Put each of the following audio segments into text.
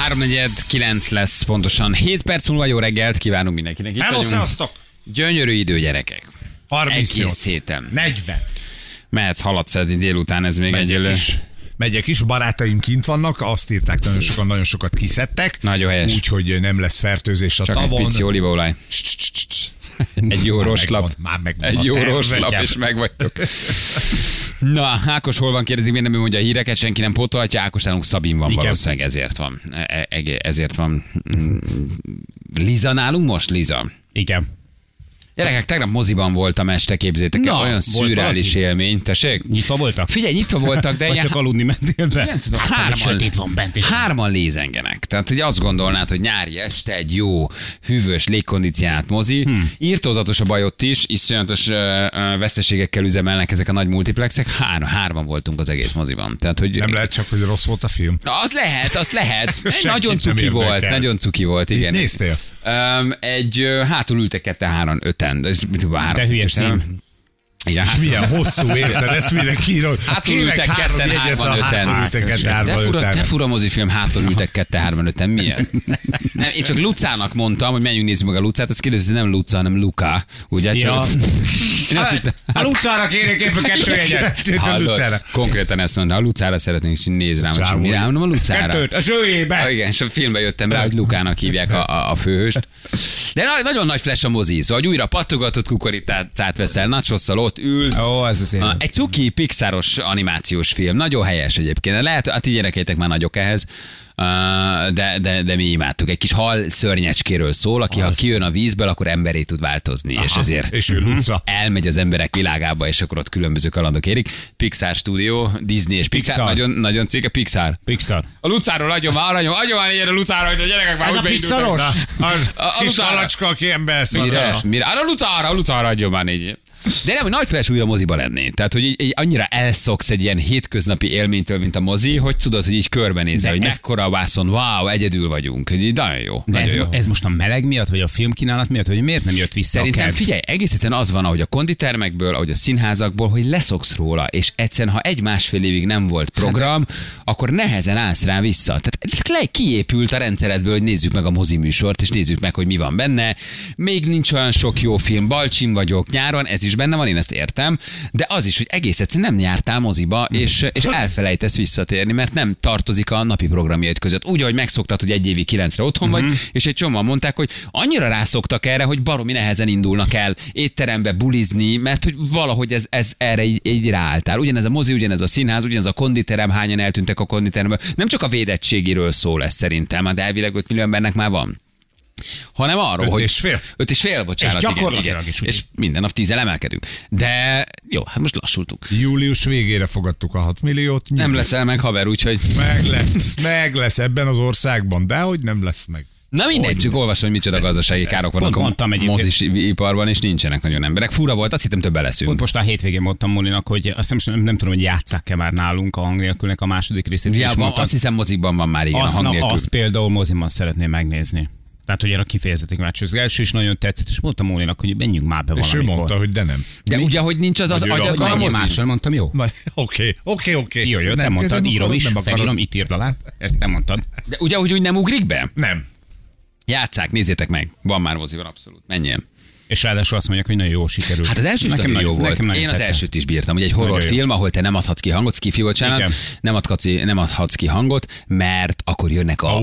3:49 lesz pontosan. 7 perc múlva jó reggelt kívánunk mindenkinek. Hello, szevasztok! Gyönyörű idő, gyerekek. 38. Egész héten. 40. Mehetsz, haladsz délután, ez még egyelő. Megyek is, barátaim kint vannak, azt írták, nagyon sokat kiszedtek. Nagyon helyes. Úgyhogy nem lesz fertőzés a csak tavon. Csak egy pici olívaolaj. Egy jó roslap. Egy jó roslap, és megvagytok. Na, Ákos hol van, kérdezik, miért nem ő mondja a híreket, senki nem pótolhatja, Ákos nálunk Szabin van, igen. Valószínűleg ezért van. Ezért van. Liza nálunk most, Liza? Igen. Gyerekek, tegnap moziban voltam este, képzétek el, olyan szürreális élmény, tessék? Nyitva voltak? Figyelj, nyitva voltak, de vagy csak aludni mentél be? Sötét van bent is. Hárman lézengenek. Tehát, hogy azt gondolnád, hogy nyári este egy jó, hűvös, légkondicionált mozi. Írtózatos a baj ott is, iszonyatos veszteségekkel üzemelnek ezek a nagy multiplexek. Hárman voltunk az egész moziban. Tehát, hogy nem lehet csak, hogy rossz volt a film. Az lehet. Nagyon cuki volt, igen. Mit néztél? Hátul ültek 2-3-5-en. De hülye cím. Igen, és milyen hosszú, érted? Ezt mindenki írod. Hátul ültek 2-3-5-en. Te fura mozifilm, hátul ültek 2-3-5-en. Miért? Nem, én csak Lucának mondtam, hogy menjünk nézzük meg a Lucát, azt kérdezi, nem Luca, hanem Luka. Ugye? Ja. A Lucára kérnék éppen 2 jegyet. Konkrétan ezt mondta, a Lucára szeretnénk, és nézd rám, hogy mi rám, a Lucára. 2, a zsőjébe. Igen, és a filmbe jöttem rá, hogy Lukának hívják a főhőst. De nagyon nagy flash a mozi, szóval újra pattogatott kukoricát veszel, nachosszal ott ülsz. Egy cuki pixaros animációs film. Nagyon helyes egyébként. Lehet, a ti gyerekeitek már nagyok ehhez. De mi imádtuk. Egy kis hal szörnyecskéről szól, aki ha kijön a vízből, akkor emberé tud változni. Aha, és ezért és ő Luca. Elmegy az emberek világába, és akkor ott különböző kalandok érik. Pixar stúdió, Disney és Pixar. Nagyon cég a Pixar. A Lucáról adjon már ilyen a Lucára, hogy a gyerekek már ez a pixaros. A kis halacska, aki ember Mire? A Lucára adjon már így. De nem, hogy nagy flash újra moziba lenni. Tehát, hogy így annyira elszoksz egy ilyen hétköznapi élménytől, mint a mozi, hogy tudod, hogy így körbenézel, hogy mekkora a vászon, wow, egyedül vagyunk. Így nagyon jó. De ez most a meleg miatt, vagy a filmkínálat miatt, vagy miért nem jött vissza? Szerintem figyelj, egész egyszerűen az van, ahogy a konditermekből, ahogy a színházakból, hogy leszoksz róla, és egyszerűen, ha 1-1,5 évig nem volt program, akkor nehezen állsz rá vissza. Tehát kiépült a rendszeredből, hogy nézzük meg a moziműsort, és nézzük meg, hogy mi van benne. Még nincs olyan sok jó film, Balcsin vagyok nyáron, ez is benne van, én ezt értem, de az is, hogy egész egyszerűen nem jártál moziba, és elfelejtesz visszatérni, mert nem tartozik a napi programjaid között. Úgy, ahogy megszoktad, hogy 1 évig 9-re otthon vagy, és egy csomóan mondták, hogy annyira rászoktak erre, hogy baromi nehezen indulnak el étterembe bulizni, mert hogy valahogy ez erre így ráálltál. Ugyanez a mozi, ugyanez a színház, ugyanez a konditerem, hányan eltűntek a konditeremből. Nem csak a védettségéről szól ez szerintem, de elvileg 5 millió embernek már van. Hanem arról, hogy 5,5, bocsánat. És gyakorlatilag is. És minden nap 10-el emelkedünk. De jó, hát most lassultuk. Július végére fogadtuk a 6 milliót. Nem leszel meg, haver, úgyhogy... Meg lesz ebben az országban, de hogy nem lesz meg. Na mindegy, csak olvasom, hogy micsoda gazdasági károk vannak a mozisiparban, és nincsenek nagyon emberek. Fura volt, azt hittem többen leszünk. Pont most a hétvégén mondtam Molinak, hogy azt nem tudom, hogy játsszák-e már nálunk a hang nélkülnek a második részét. Ja, azt hiszem mozikban van már, igen, a hang nélkül. Azt például moziban szeretném megnézni. Tehát, hogy a kifejezetten kíváncsi. Az első is nagyon tetszett, és mondtam Móninak, hogy menjünk már be valamikor. És ő mondta, hogy de nem. De ugye, hogy nincs az a mással, mondtam, jó? Oké. Jó, te mondtad, írom is, felírom, itt írd alá. Ezt te mondtad. De ugye, hogy úgy nem ugrik be? Nem. Játsszák, nézzétek meg. Van már moziban, abszolút. Menjen. És ráadásul azt mondják, hogy nagyon jól sikerült. Hát az első is nagyon jó volt. Én az elsőt is bírtam. Ugye egy horrorfilm, ahol te nem adhatsz ki hangot, skifi, bocsánat, nem adhatsz ki hangot, mert akkor jönnek a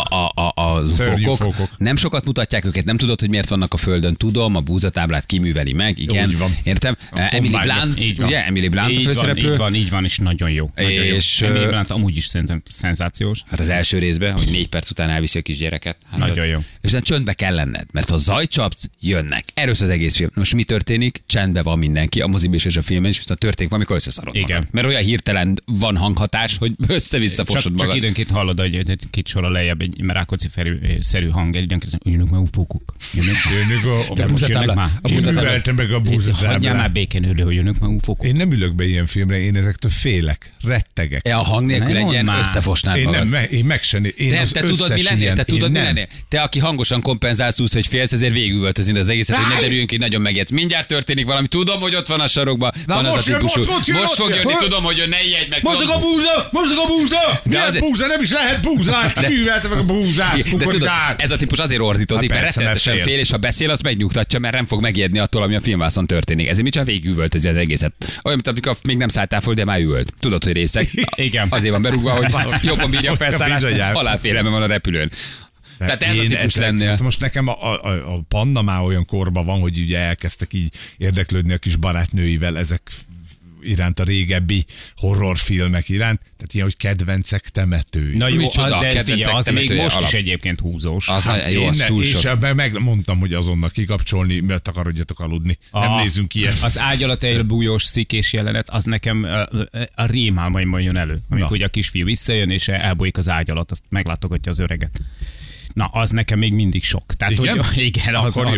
ufókok. Nem sokat mutatják őket, nem tudod, hogy miért vannak a földön. Tudom, a búzatáblát kiműveli meg, igen. Értem? Emily Blunt, ugye? Emily Blunt a főszereplő. Így van, és nagyon jó. És Emily Blunt amúgy is szerintem szenzációs. Hát az első részben, hogy 4 perc után elviszi a kisgyereket. Nagyon jó. És csöndbe kell lenned, mert ha zajcsapsz, jönnek. Erről az egész film. Most mi történik? Csendben van mindenki, a moziban és a filmben is, és történik valamikor összeszarod magad. Mert olyan hirtelen van hanghatás, hogy össze-vissza fosod magad. Csak időnként hallod, hogy egy kicsit sorra lejjebb egy Rákóczi-szerű hang, időnként jönnek meg ufókok. Jönnek a búzatáblát. Én meg a búzatáblát. Hagyjál már békén ülő, hogy jönnek meg ufókok. Én nem ülök be ilyen filmre, én ezektől félek, rettegek. A hang nélkül egy ilyen összefosnád magad. Én meg sem. Te tudod, mi lennél? Te, aki hangosan kompenzálsz úgy, hogy félsz, ezért végigültöznéd az egészet. hogy ne derüljünk, hogy nagyon megjegysz. Mindjárt történik valami, tudom, hogy ott van a sarokban, van az a típusú. Most fog jönni, tudom, hogy jön, ne ijedj meg. Mozog a búza! Milyen búza? Nem is lehet búzát! Művelte meg a búzát! De tudod, ez a típus azért ordítozik, mert rettenetesen fél, és ha beszél, azt megnyugtatja, mert nem fog megijedni attól, ami a filmvászon történik. Ezért mit csak végigüvöltözi az egészet. Olyan, mint amikor még nem szálltál föl, de már üvölt. Tudod, hogy részek. Igen. Azért van berúgva, hogy jobban bírja a felszállást, halálfélelme van a repülőn. Tehát ez a típus lennél. Most nekem a Panna már olyan korban van, hogy ugye elkezdtek így érdeklődni a kis barátnőivel ezek iránt, a régebbi horrorfilmek iránt, tehát ilyen, hogy kedvencek temetői. Na jó, de kedvencek az még most alap. is egyébként húzós. Az jó, az túl sok. És megmondtam, hogy azonnal kikapcsolni, mert akarodjatok aludni. Nem nézünk ilyet. Az ágy alatt egy bújós szikés jelenet, az nekem a rémálmaimban jön elő. Amikor ugye a kisfiú visszajön, és elbújik az ágy alatt, azt meglátogatja az öreget. Na, az nekem még mindig sok. Tehát, igen? Hogy, igen,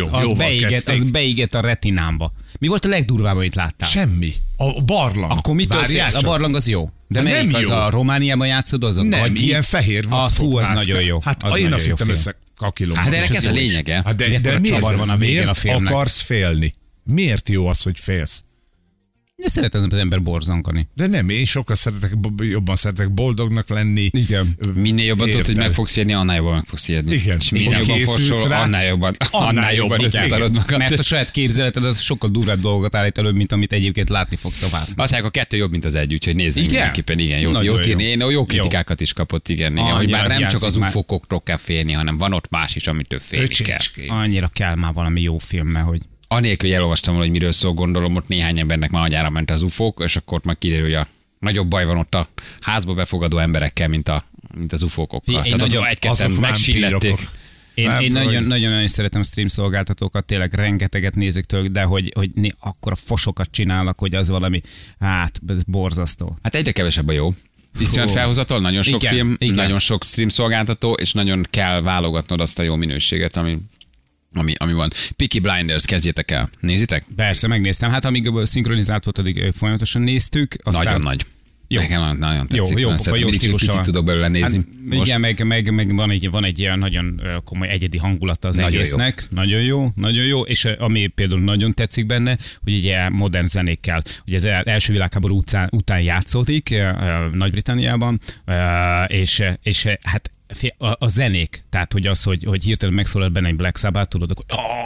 az beégett a retinámba. Mi volt a legdurvább, amit láttál? Semmi. A barlang. Akkor mit történt? A barlang az jó. De melyik az jó. A Romániában játszódozok? Nem, ilyen fehér vackok. Fú, az nagyon jó. Hát én azt hittem összekakilom. Hát ennek ez a lényege. De miért akarsz félni? Miért jó az, hogy félsz? De szeretem az ember borzankani. De nem, én sokkal jobban szeretek boldognak lenni. Igen. Minél jobban tudod, hogy meg fogsz érni, annál jobban meg fogsz érni. Igen. És minél jobban forsol, annál jobban összeszarod magad. Mert a saját képzeleted az sokkal durvább dolgot állít elő, mint amit egyébként látni fogsz a vászon. Azt mondják, a 2 jobb, mint az 1, úgyhogy nézzük mindenképpen. Igen, jó írni. Én jó kritikákat is kapott, igen. Hogy már nem csak az ufókokról kell félni, hanem van ott más is, amitől félni kell. Annyira kell már valami jó film, hogy anélkül, hogy elolvastam, hogy miről szól, gondolom, ott néhány embernek már agyára ment az ufók, és akkor már kiderül, hogy a nagyobb baj van ott a házba befogadó emberekkel, mint az ufókokkal. Tehát ott egy-ketten megsílették. Én nagyon szeretem a stream szolgáltatókat, tényleg rengeteget nézek tőlük, de hogy akkora fosokat csinálnak, hogy az valami, hát ez borzasztó. Hát egyre kevesebb a jó. Viszont felhozatal, nagyon sok film, nagyon sok stream szolgáltató, és nagyon kell válogatnod azt a jó minőséget, ami van. Peaky Blinders, kezdjétek el. Nézitek? Persze, megnéztem. Hát amíg szinkronizált volt, addig folyamatosan néztük. Aztán... Nagyon nagy. Jó. Nekem nagyon tetszik. Jó Picit tudok belőle nézni. Hát, igen, meg van egy ilyen nagyon komoly egyedi hangulata az nagyon egésznek. Jó. Nagyon jó. És ami például nagyon tetszik benne, hogy ugye modern zenékkel. Ugye az első világháború után játszódik Nagy-Britanniában, és hát a zenék, tehát hogy az, hogy hirtelen megszólal benne egy Black Sabbath, tudod, akkor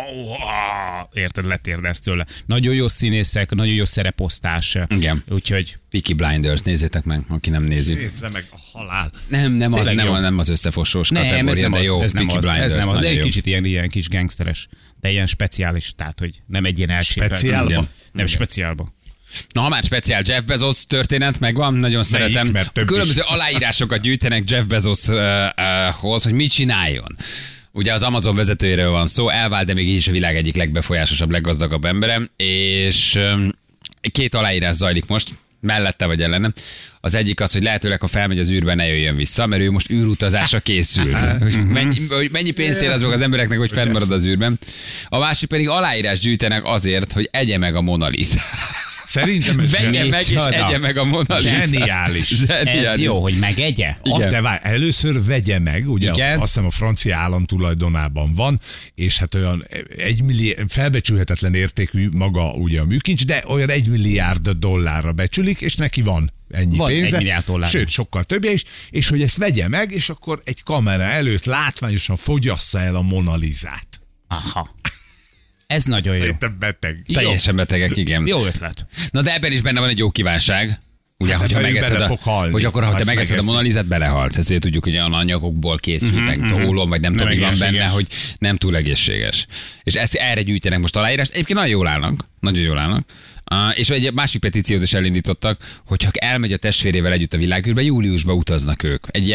érted, letérdez tőle. Nagyon jó színészek, nagyon jó szereposztás. Igen. Úgyhogy... Peaky Blinders, nézzétek meg, aki nem nézi. Nézze meg a halál. Nem az összefosós kategória, de jó. Ez nem Peaky Blinders, ez nem az. Egy jó. kicsit ilyen kis gangsteres, de ilyen speciális, tehát hogy nem egy ilyen Speciálba? Nem speciálba. Na, ha már speciál Jeff Bezos történet megvan, nagyon szeretem. Különböző aláírásokat gyűjtenek Jeff Bezoshoz, hogy mit csináljon. Ugye az Amazon vezetőjéről van szó, elvált, de még így is a világ egyik legbefolyásosabb, leggazdagabb embere, és 2 aláírás zajlik most, mellette vagy ellenem. Az egyik az, hogy lehetőleg, ha felmegy az űrbe, ne jöjjön vissza, mert ő most űrutazásra készül. Mennyi pénzt ér az meg az embereknek, hogy fennmarad az űrben. A másik pedig aláírás gyűjtenek azért, hogy egye meg a Mona Lisa. Szerintem ez vegye meg és egye meg a Mona Lisa. Zseniális. Ez jó, hogy megegye? De várj, először vegye meg, ugye azt hiszem a francia állam tulajdonában van, és hát olyan 1 milliárd, felbecsülhetetlen értékű maga ugye a műkincs, de olyan $1 milliárd becsülik, és neki van ennyi pénze. $1 milliárd. Sőt, sokkal többje is, és hogy ezt vegye meg, és akkor egy kamera előtt látványosan fogyassza el a Mona Lisát. Aha. Ez nagyon jó. Szerintem beteg. Teljesen betegek, igen. Jó ötlet. Na de ebben is benne van egy jó kívánság. Ugye, hát, hogyha megeszed ha te megeszed a Mona Lisát, belehalsz. Ezt ugye tudjuk, hogy olyan anyagokból készültek, tólom, vagy nem tudom, mi van benne, hogy nem túl egészséges. És erre gyűjtenek most aláírást. Egyébként nagyon jól állnak. És egy másik petíciót is elindítottak, hogy ha elmegy a testvérével együtt a világűrbe, júliusban utaznak ők. Egy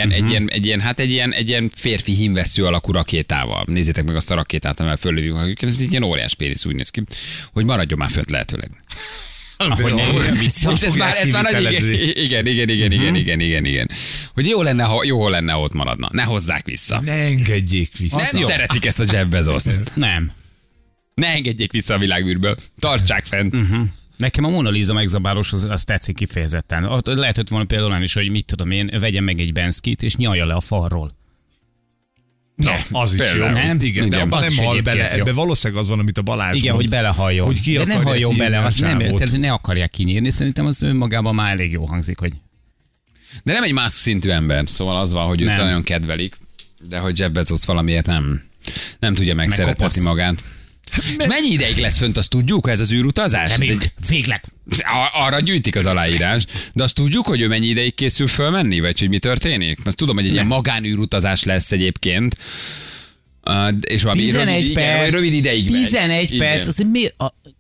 ilyen férfi hímvessző alakú rakétával. Nézzétek meg azt a rakétát, amivel föllövjük, ez egy ilyen óriás pénisz, úgy néz ki, hogy maradjon már fönt lehetőleg. Ahogy ne jöjjön vissza. És ez már igen. Hogy jó lenne, ha ott maradna. Ne hozzák vissza. Ne engedjék vissza. Nem szeretik ezt a Jeff Bezos-t. Nem. Ne engedjék vissza a világűrből. Tartsák fent. Nekem a Mona Lisa megzabálós az tetszik kifejezetten. Lehetett volna például is, hogy mit tudom én, vegyen meg egy Benskit és nyalja le a falról. Na, az is jó. Nem? Igen, de abban nem hall bele. Ebben valószínűleg az van, amit a Balázs Igen, mond, hogy belehalljon. Hogy ki de nem halljon bele, azt nem, tehát ne akarják kinyírni. Szerintem az önmagában már elég jó hangzik, hogy... De nem egy más szintű ember, szóval az van, hogy őt nagyon kedvelik, de hogy Jeff Bezos valamiért nem tudja megszerettetni magát. És mennyi ideig lesz fönt, azt tudjuk, ez az űrutazás? Végleg. Arra gyűjtik az aláírás, de azt tudjuk, hogy ő mennyi ideig készül fölmenni, vagy hogy mi történik? Azt tudom, hogy egy ilyen magánűrutazás lesz egyébként. És valami 11 perc. Rövid ideig 11 perc, az miért...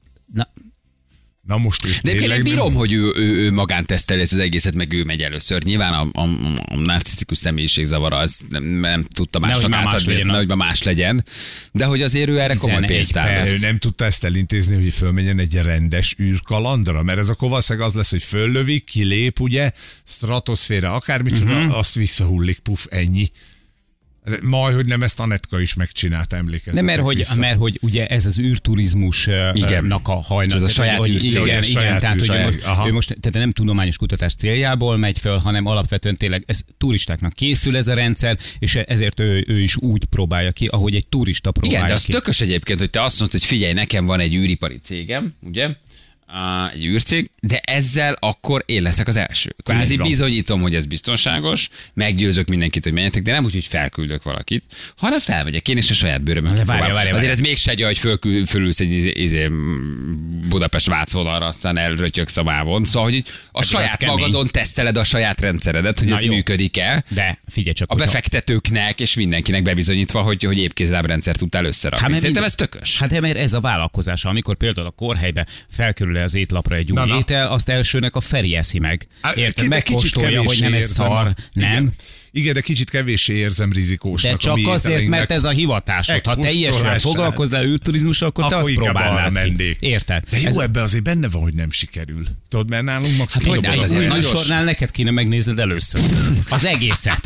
Na most de én bírom, hogy ő magánteszteli ezt az egészet, meg ő megy először. Nyilván a narcisztikus személyiségzavara az nem tudta másnak átadni, nehogy más legyen. De hogy azért ő erre komoly pénzt áll. Ő nem tudta ezt elintézni, hogy fölmenjen egy rendes űrkalandra, mert ez akkor valószínűleg az lesz, hogy föllövik, kilép, ugye, stratoszféra, akármicsoda, azt visszahullik, puf, ennyi. Majd, hogy nem ezt Anetka is megcsinálta, emlékezzetek. Mert hogy ugye ez az űrturizmusnak a hajnal. Ez a saját űrcég. Igen, tehát hogy ő most tehát nem tudományos kutatás céljából megy föl, hanem alapvetően tényleg ez turistáknak készül ez a rendszer, és ezért ő is úgy próbálja ki, ahogy egy turista próbálja ki. Igen, de az tökös egyébként, hogy te azt mondod, hogy figyelj, nekem van egy űripari cégem, ugye? Egy űrcég, de ezzel akkor én leszek az első. Kvázi bizonyítom, hogy ez biztonságos, meggyőzök mindenkit, hogy menjetek, de nem úgy, hogy felküldök valakit, hanem felmegyek én és a saját bőrömön kipróbálom. Azért ez még se hogy fölülsz egy Budapest-Vác vonalra, aztán elrötyögsz a mávon. Szóval, hogy a saját magadon teszteled a saját rendszeredet, hogy ez működik-e. De figyelj csak. A befektetőknek és mindenkinek bebizonyítva, hogy épp kézlábrendszert tudtál összerakni. Szerintem ez tökös. Hát mert ez a vállalkozás, amikor például a kórhelybe felkerül az étlapra egy új étel, azt elsőnek a Feri eszi meg. Érted? Megkóstolja, hogy nem ez szar, nem? Igen, de kicsit kevéssé érzem rizikósnak. De csak azért, mert ez a hivatásod. Ha te ilyesmivel foglalkozzál űrturizmussal, akkor te azt próbálnád ki. Érted? De jó, ebbe azért benne van, hogy nem sikerül. Tudod, mert nálunk maximum. Hát hogy az műsornál neked kéne megnézned először. Az egészet.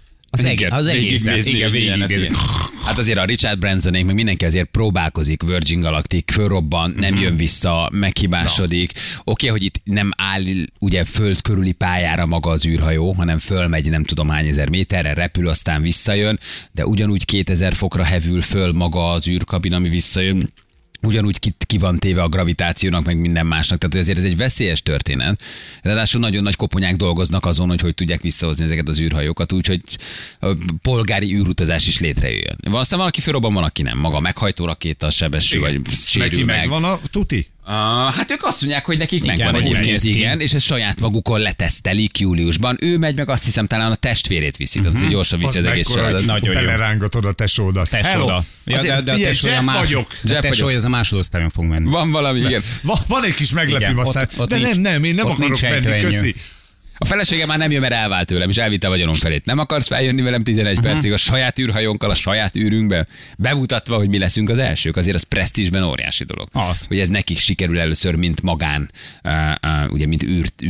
Az egészet. Igen, hát azért a Richard Bransonék, meg mindenki azért próbálkozik, Virgin Galactic, fölrobban, nem jön vissza, meghibásodik. Oké, hogy itt nem áll ugye föld körüli pályára maga az űrhajó, hanem fölmegy nem tudom hány ezer méterre, repül, aztán visszajön, de ugyanúgy 2000 fokra hevül föl maga az űrkabin, ami visszajön. Ugyanúgy ki van téve a gravitációnak, meg minden másnak. Tehát azért ez egy veszélyes történet. Ráadásul nagyon nagy koponyák dolgoznak azon, hogy tudják visszahozni ezeket az űrhajókat, úgyhogy a polgári űrutazás is létrejöjjön. Aztán valaki fölrobban, van, aki nem. Maga a meghajtó rakéta, sebesül, vagy sérül meg. Megvan a tuti? Hát ők azt mondják, hogy nekik megvan egyébként, igen, és ezt saját magukon letesztelik júliusban. Ő megy, meg azt hiszem talán a testvérét viszi, tehát gyorsan viszi az egész családot. Nagyon jó. Belerángatod a tesódat. Tesóda. Ja, de a tesója az a másodosztályon fog menni. Van valami, igen. Van egy kis meglepő aztán. De nem, én nem akarok menni, köszi. A feleségem már nem jön, mert elvált tőlem, és elvitte a vagyonom felét. Nem akarsz feljönni velem 11 percig a saját űrhajónkkal, a saját űrünkbe, bemutatva, hogy mi leszünk az elsők? Azért az presztízsben óriási dolog. Az. Hogy ez nekik sikerül először, mint magán, ugye, mint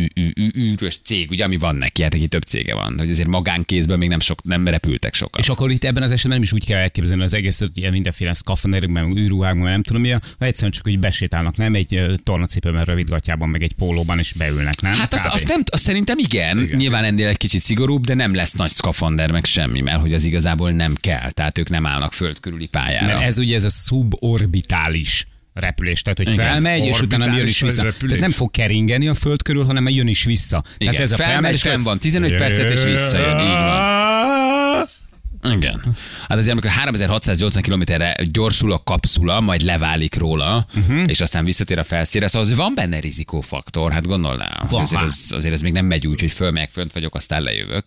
űrös cég, ugye, ami van neki, hát neki több cége van. Hogy azért magánkézben még nem repültek sokan. És akkor itt ebben az esetben nem is úgy kell elképzelni az egészet, hogy mindenféle szkafanderekben, űrruhákban, nem tudom mi, ha egyszerűen csak hogy besétálnak, nem egy tornacipőben, rövidgatjában, meg egy pólóban, és beülnek, nem? Hát azt szerintem igen, nyilván ennél egy kicsit szigorúbb, de nem lesz nagy szkafander meg semmi, mert hogy az igazából nem kell, tehát ők nem állnak föld körüli pályára. Mert ez ugye ez a suborbitális repülés, tehát hogy felmegy, és utána jön is vissza. Repülés. Tehát nem fog keringeni a föld körül, hanem jön is vissza. Igen, tehát ez a felmegy, fenn van 15 percet, és visszajön, így van. Igen. Hát azért, amikor 3680 kilométerre gyorsul a kapszula, majd leválik róla, és aztán visszatér a felszínre, szóval azért van benne rizikófaktor, hát gondolnám. Azért ez még nem megy úgy, hogy fölmegyek, fönt vagyok, aztán lejövök.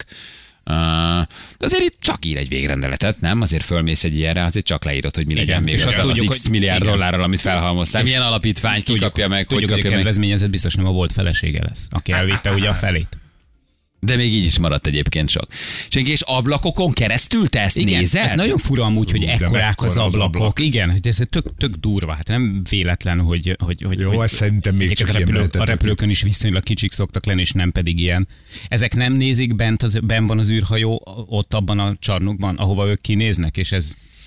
De azért itt csak ír egy végrendeletet, nem? Azért fölmész egy ilyenre, azért csak leírod, hogy mi legyen még az X milliárd dollárral, amit felhalmoztál. Milyen alapítvány, ki kapja meg, hogy kapja meg. A kedvezményezett biztos nem a volt felesége lesz, aki elvitte ugye a felét. De még így is maradt egyébként sok. És ablakokon keresztül te ezt nézed? Ez nagyon fura amúgy, hogy ekkorák az ablakok. Igen, hogy ez tök durva. Hát nem véletlen, hogy jó, ez szerintem még csak a repülőkön is viszonylag kicsik szoktak lenni, és nem pedig ilyen. Ezek nem nézik bent van az űrhajó, ott abban a csarnokban, ahova ők kinéznek, és ez...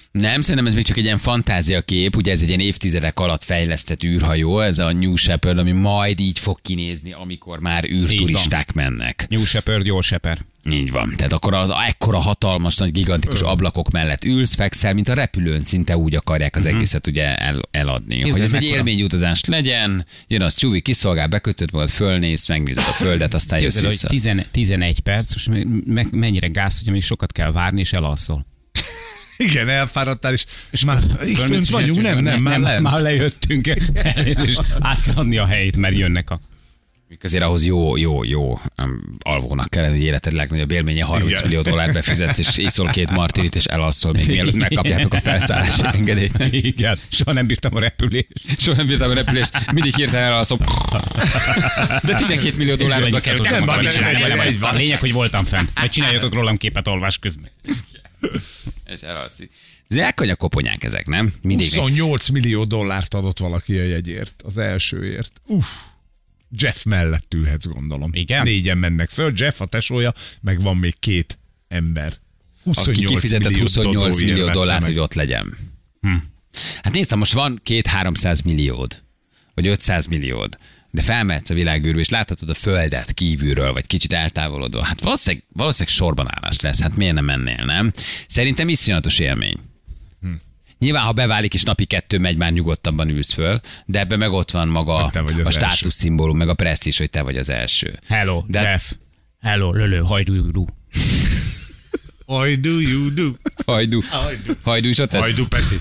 Nem, szerintem ez még csak egy ilyen fantáziakép, ugye ez egy ilyen évtizedek alatt fejlesztett űrhajó, ez a New Shepard, ami majd így fog kinézni, amikor már űrturisták mennek. New Shepard, jó Shepard. Így van. Tehát akkor az ekkora hatalmas, nagy, gigantikus ablakok mellett ülsz, fekszel, mint a repülőn, szinte úgy akarják az egészet ugye eladni. Hogy ez egy élményutazás legyen, jön az csúvi, kiszolgál, bekötött magad, fölnéz, megnézed a földet, aztán jössz vissza. 11 perc, most mennyire gáz, hogy még sokat kell várni, és elalszol. Igen, elfáradtál, és már fönt vagyunk, nem, már lent. Már lejöttünk, elnézést, át kell adni a helyét, mert jönnek a... Azért ahhoz jó alvónak kellene, hogy életed legnagyobb élménye $30 millió befizetsz, és iszol 2 martinit, és elalszol még mielőtt megkapjátok a felszállási engedélyt. Igen, soha nem bírtam a repülést. Mindig hirtelen elalszom. De $12 millió került. A lényeg, hogy voltam fent. Majd csináljatok rólam képet olvás közben. És elalszik. Zsákony a koponyák ezek, nem? Mindig $28 millió adott valaki a jegyért, az elsőért. Jeff mellett ülhetsz, gondolom. Igen? 4-en mennek föl, Jeff, a tesója, meg van még 2 ember. 28 aki kifizetett $28 millió, hogy ott legyen. Hát nézd, most van 200-300 milliód, vagy 500 milliód, de felmehetsz a világűrbe, és láthatod a földet kívülről, vagy kicsit eltávolodva. Hát valószínűleg sorbanállás lesz, hát miért nem mennél, nem? Szerintem iszonyatos élmény. Nyilván, ha beválik, és napi 2 megy, már nyugodtabban ülsz föl, de ebben meg ott van maga a státuszszimbólum, meg a presztízs, hogy te vagy az első. Hello, Jeff. Hello, Lölő, hajdu. Hajdu, you do. Hajdu is ott ez? Hajdu, Peti.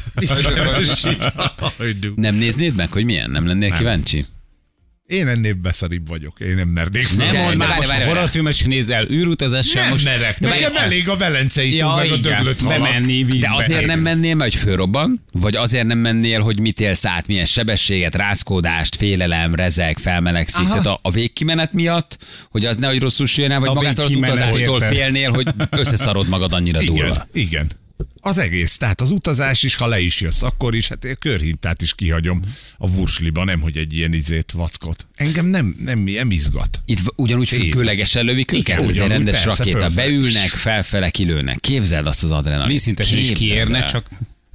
Nem néznéd meg, hogy milyen? Nem lennél kíváncsi? Én ennél beszaribb vagyok. Én nem mernék fel. Nem mondd már, most a horrorfilmes nézel, űrutazással nem most... merek. Nekem elég a Velencei túl, meg a döglött halak. Bemenni vízbe. De azért nem mennél, mert hogy fölrobban? Vagy azért nem mennél, hogy mit élsz át, milyen sebességet, rázkódást, félelem, rezeg, felmelegszik? Tehát a végkimenet miatt, hogy az nehogy rosszul süljön el, vagy magától az utazástól félnél, hogy összeszarod magad annyira durva. Igen. Az egész, tehát az utazás is, ha le is jössz, akkor is, hát a körhintát is kihagyom a vursliba, nem hogy egy ilyen vackot. Engem nem izgat. Itt ugyanúgy függőlegesen lövik őket, ez egy rendes rakéta. Beülnek, felfele kilőnek. Képzeld azt az adrenalin. Vízszintesen is kiérne, csak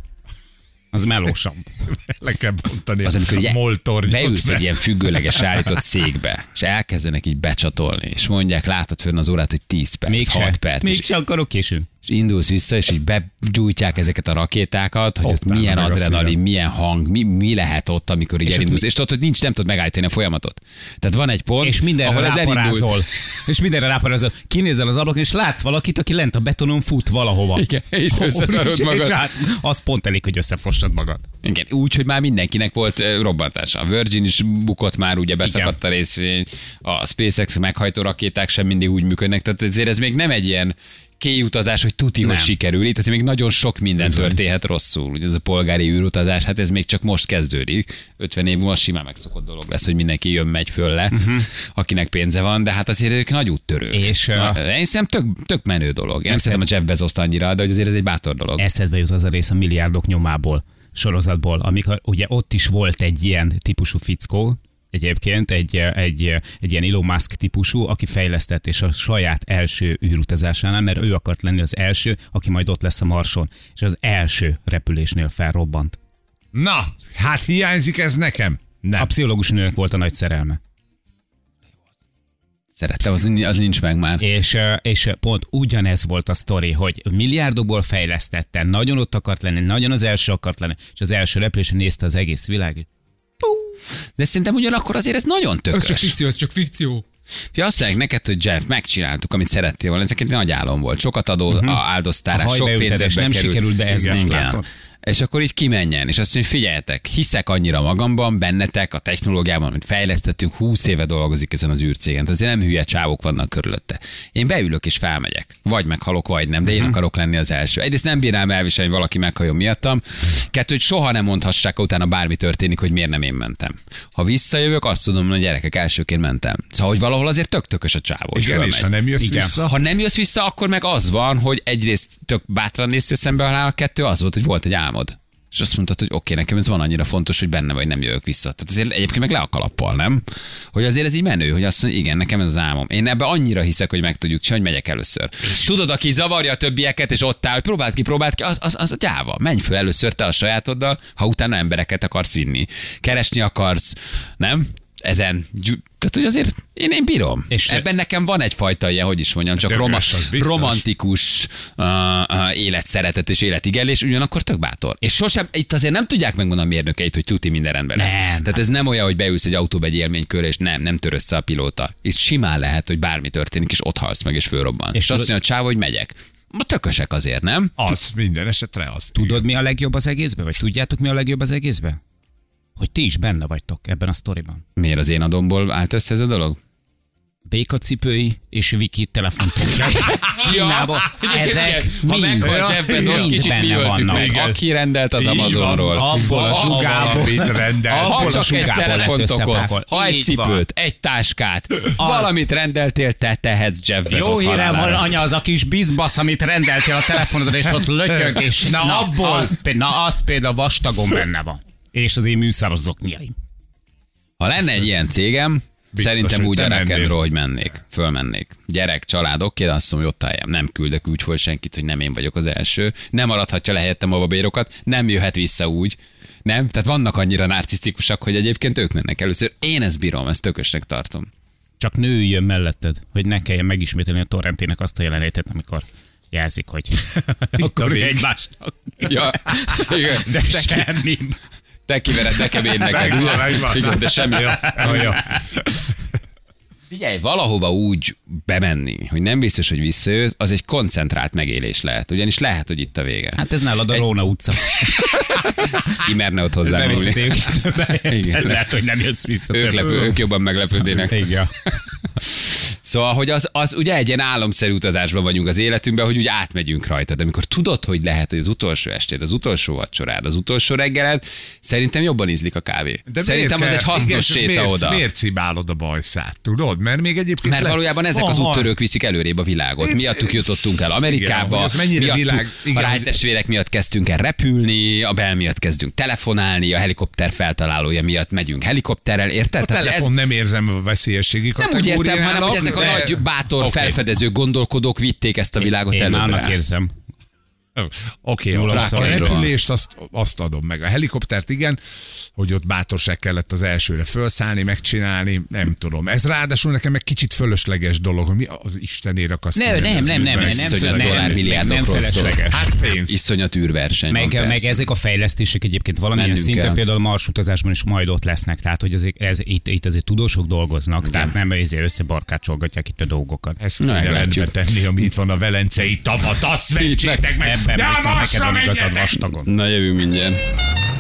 az melósabb. Le kell bontani az, amikor a moltornyot. Beülsz egy ilyen függőleges állított székbe, és elkezdenek így becsatolni, és mondják, látod fönn az órát, hogy 10 perc, 6 perc. Mégse akarok későn. És indulsz vissza, és így begyújtják ezeket a rakétákat, hogy ott milyen adrenalin, milyen hang, mi lehet ott, amikor így elindulsz. És tudod, hogy nem tudod megállítani a folyamatot. Tehát van egy pont, és mindenre ahol ez elindul. És mindenre ráparázol. Kinézel az ablakon, és látsz valakit, aki lent a betonon fut valahova. Igen, és összeszarod magad. És az pont elég, hogy összefrostad magad. Igen, úgy, hogy már mindenkinek volt robbantása. A Virgin is bukott már, ugye beszakadt a részvény, a SpaceX meghajtó rakéták sem mindig úgy működnek. Tehát ezért ez még nem egy ilyen kéjutazás, hogy tuti, hogy sikerül. Itt azért még nagyon sok minden történhet rosszul. Ugye ez a polgári űrutazás, hát ez még csak most kezdődik. 50 év múlva simán megszokott dolog lesz, hogy mindenki jön, megy föl le, akinek pénze van, de hát azért ők nagy úttörők. És én szerintem tök menő dolog. Én nem szeretem a Jeff Bezos-t annyira, de hogy azért ez egy bátor dolog. Eszedbe jut az a rész a Milliárdok nyomából sorozatból, amikor ugye ott is volt egy ilyen típusú fickó, egyébként egy ilyen Elon Musk típusú, aki fejlesztett és a saját első űrutazásánál, mert ő akart lenni az első, aki majd ott lesz a Marson, és az első repülésnél felrobbant. Na, hát hiányzik ez nekem. Nem. A pszichológus nőnek volt a nagy szerelme. Szerettem, az nincs meg már. És pont ugyanez volt a sztori, hogy milliárdokból fejlesztette, nagyon ott akart lenni, nagyon az első akart lenni, és az első repülésen nézte az egész világ. De szerintem ugyanakkor azért ez nagyon tökös. Ez csak fikció. Azt mondják neked, hogy Jeff, megcsináltuk, amit szerettél volna. Ez egy nagy álom volt. Sokat áldoztál rá, sok pénzekbe nem került. Sikerült, de ez most látod. És akkor így kimenjen, és azt mondja, figyeljetek, hiszek annyira magamban, bennetek, a technológiában, amit fejlesztettünk, 20 éve dolgozik ezen az űrcégen. Tehát nem hülye csávok vannak körülötte. Én beülök és felmegyek. Vagy meghalok, vagy nem, de én akarok lenni az első. Egyrészt nem bírnám elviselni, hogy valaki meghalljon miattam. Kettő, hogy soha nem mondhassák, utána bármi történik, hogy miért nem én mentem. Ha visszajövök, azt tudom, hogy gyerekek, elsőként mentem. Szóval, hogy valahol azért tök-tökös a csávó. Igen, és ha nem jössz vissza? Ha nem jössz vissza, akkor meg az van, hogy egyrészt tök bátran néztél szembe a halál, kettő az volt, hogy volt egy álmod. És azt mondtad, hogy oké, nekem ez van annyira fontos, hogy benne vagy, nem jövök vissza. Tehát azért egyébként meg le a kalappal, nem? Hogy azért ez így menő, hogy azt mondja, igen, nekem ez az álmom. Én ebbe annyira hiszek, hogy meg tudjuk csinálni, hogy megyek először. Tudod, aki zavarja a többieket, és ott áll, hogy próbáld ki, az gyáva. Menj föl először te a sajátoddal, ha utána embereket akarsz vinni. Keresni akarsz, nem? Tehát, hogy azért én bírom. És ebben nekem van egyfajta ilyen, hogy is mondjam, csak romantikus életszeretet és életigelés, ugyanakkor tök bátor. És sosem, itt azért nem tudják megmondani a mérnökeit, hogy tuti minden rendben lesz. Tehát ez nem olyan, hogy beülsz egy autóba egy élménykörre, és nem tör össze a pilóta. És simán lehet, hogy bármi történik, és ott halsz meg, és fölrobbansz. És azt mondja, hogy csáva, hogy megyek. Ma tökösek azért, nem? Az minden esetre az. Tudod, mi a legjobb az egészben? Vagy tudjátok, mi a legjobb az egészben? Hogy ti is benne vagytok ebben a sztoriban. Miért az én adomból állt össze ez a dolog? Békacipői és Viki telefontokja. Kínába. Ezek ha meghalt Jeff Bezos, kicsit mi öltük meg. Aki rendelt az Amazonról. Abból a sugából. Ha csak egy telefontokon, ha egy cipőt, egy táskát, valamit rendeltél, te tehetsz Jeff Bezos halálára. Jó hírem van, anya, az a kis bizbasz, amit rendeltél a telefonodra, és ott lötyög, és az például vastagon benne van. És az én műszáros zokniaim. Ha lenne egy ilyen cégem, biztos, szerintem úgy a rekedről, hogy fölmennék. Gyerek, család, oké, de azt mondom, hogy ott álljam. Nem küldök úgy föl senkit, hogy nem én vagyok az első. Nem maradhatja le helyettem a babérokat, nem jöhet vissza úgy. Nem? Tehát vannak annyira narcisztikusak, hogy egyébként ők mennek először. Én ezt bírom, ezt tökösnek tartom. Csak nő jön melletted, hogy ne kelljen megismételni a torrentének azt a jelenetet, amikor jelzik, hogy akkor egymásnak. Ja, igen. De semmi. Te kivered nekem, én neked. Igen, de semmi. Figyelj, valahova úgy bemenni, hogy nem biztos, hogy visszajössz, az egy koncentrált megélés lehet. Ugyanis lehet, hogy itt a vége. Hát ez nálad a Róna utca. Ki merne ott hozzám nyúlni. Lehet, hogy nem jössz vissza. Ők jobban meglepődnének. Igen. Szóval, hogy az ugye egy ilyen álomszerű utazásban vagyunk az életünkben, hogy úgy átmegyünk rajta. De amikor tudod, hogy lehet, hogy az utolsó estéd, az utolsó vacsorád, az utolsó reggeled, szerintem jobban ízlik a kávé. De szerintem az egy hasznos séta oda. Miért cibálod a bajszát, tudod? Mert még egyébként... Mert valójában ezek az úttörők viszik előrébb a világot. Miattuk jutottunk el Amerikába, a rájtestvérek miatt kezdtünk el repülni, a Bell miatt kezdünk telefonálni, a helikopter feltalálója miatt megyünk helikopterrel, érted? A telefon nem érzem a veszélyességi kategóriának. Nem úgy értem, hanem hogy ezek a nagy, bátor, felfedező gondolkodók vitték ezt a világot előbbre. Én annak érzem. Oké, a repülést azt adom meg. A helikoptert igen, hogy ott bátorság kellett az elsőre felszállni, megcsinálni, nem tudom. Ez ráadásul nekem egy kicsit fölösleges dolog, hogy mi az Istenére akarsz nem dollármilliárdokról szól. Hát pénz. Iszonyat űrverseny. Meg ezek a fejlesztések egyébként valamilyen szinten például marsutazásban is majd ott lesznek, tehát hogy itt azért tudósok dolgoznak, tehát nem ezért összebarkácsolgatják itt a dolgokat. Ezt rendbe tenni, ami itt van a velencei tavat, azt vegyétek meg! Ebben neked van igazad vastagon. Na jövünk mindjárt.